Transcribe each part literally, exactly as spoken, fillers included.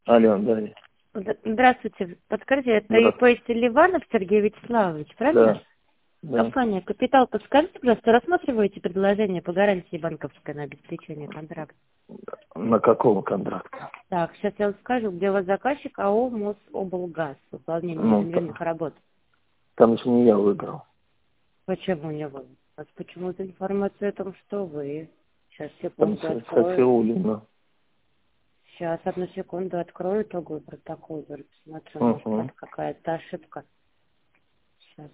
Алло, да. Д- Здравствуйте. Подскажите, это Здравствуйте. ИП Селиванов Сергей Вячеславович, правильно? Да, да. Компания «Капитал». Подскажите, пожалуйста, рассматриваете предложение по гарантии банковской на обеспечение контракта? На какого контракта? Так, сейчас я вам скажу, где у вас заказчик АО «Мособлгаз», выполнение Ну, инженерных та- работ. там же не я выиграл. Почему не вы? У вас почему-то информация о том, что вы. Сейчас, Там секунду, Со- открою. Софиулина. Сейчас, одну секунду, открою итоговый протокол. Зараз посмотрю, может, Угу. это какая-то ошибка. Сейчас.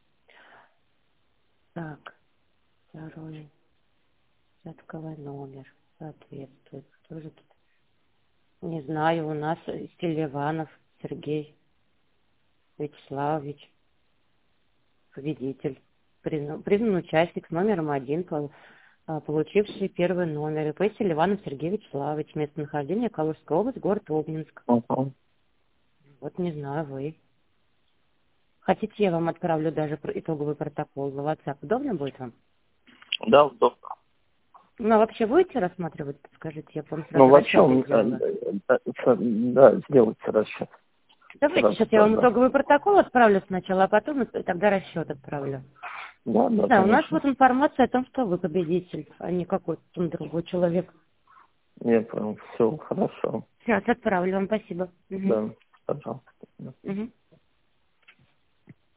Так, второй. Взятковый номер. Соответствует. Кто же тут? Не знаю, у нас Селиванов Сергей Вячеславович, победитель. Признан, признан участник с номером один, пол- а, получивший первый номер. ИП Селиванов Сергей Вячеславович. Местонахождение Калужская область, город Обнинск. Угу. Вот не знаю, вы. Хотите, я вам отправлю даже про- итоговый протокол в WhatsApp? Удобно будет вам? Да, удобно. Ну, а вообще будете рассматривать, скажите, я бы вам Ну, сразу вообще, расчеты он, сделала. э, э, э, да, сделайте расчет. Давайте Сразу, сейчас я да, вам да. итоговый протокол отправлю сначала, а потом и- тогда расчет отправлю. Да, Не да, знаю, у нас конечно. вот информация о том, что вы победитель, а не какой-то там другой человек. Я понял. Все, хорошо. Сейчас отправлю вам, спасибо. Мгм. Да, пожалуйста. Мгм.